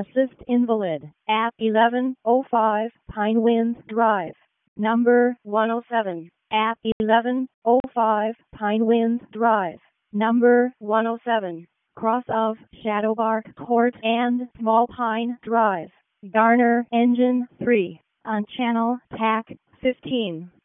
assist invalid at 1105 Pinewinds Drive, number 107, at 1105 Pinewinds Drive, number 107, cross of Shadowbark Court and Small Pine Drive, Garner Engine 3, on channel TAC 15.